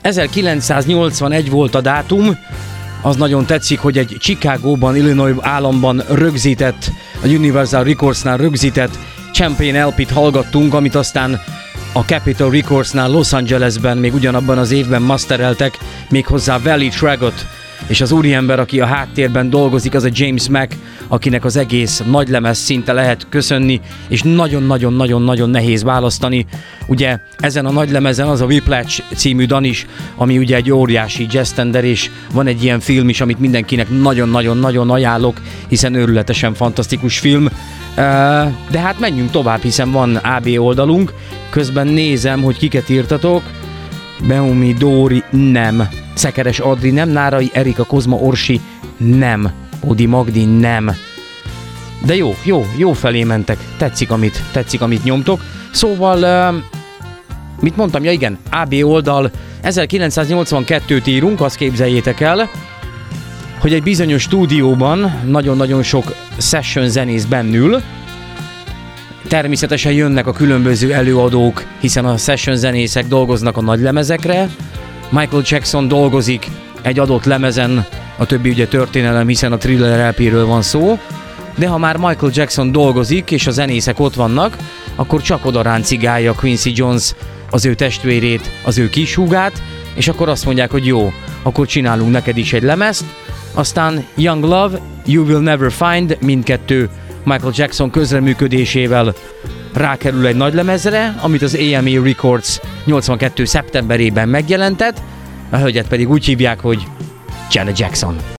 1981 volt a dátum, az nagyon tetszik, hogy egy Chicagóban, Illinois államban rögzített, a Universal Recordsnál rögzített Champagne LP-t hallgattunk, amit aztán a Capitol Recordsnál Los Angelesben még ugyanabban az évben mastereltek, méghozzá Valley Tragot, és az úriember, aki a háttérben dolgozik, az a James Mack, akinek az egész nagylemez szinte lehet köszönni, és nagyon-nagyon-nagyon-nagyon nehéz választani. Ugye ezen a nagylemezen az a Whiplash című dal is, ami ugye egy óriási jazz tender, és van egy ilyen film is, amit mindenkinek nagyon-nagyon-nagyon ajánlok, hiszen őrületesen fantasztikus film. De hát menjünk tovább, hiszen van AB oldalunk, közben nézem, hogy kiket írtatok. Beumi Dóri nem, Szekeres Adri nem, Nárai Erika, Kozma Orsi nem, Odi Magdi nem. De jó felé mentek, tetszik amit nyomtok. Szóval, mit mondtam, ja igen, AB oldal, 1982-t írunk, azt képzeljétek el, hogy egy bizonyos stúdióban nagyon-nagyon sok session zenész bennül. Természetesen jönnek a különböző előadók, hiszen a session zenészek dolgoznak a nagy lemezekre. Michael Jackson dolgozik egy adott lemezen, a többi ugye történelem, hiszen a Thriller LP-ről van szó. De ha már Michael Jackson dolgozik, és a zenészek ott vannak, akkor csak oda ráncigálja Quincy Jones az ő testvérét, az ő kishúgát, és akkor azt mondják, hogy jó, akkor csinálunk neked is egy lemezt. Aztán Young Love, You Will Never Find, mindkettő Michael Jackson közreműködésével rákerül egy nagy lemezre, amit az AME Records 82. szeptemberében megjelentett, a hölgyet pedig úgy hívják, hogy Janet Jackson.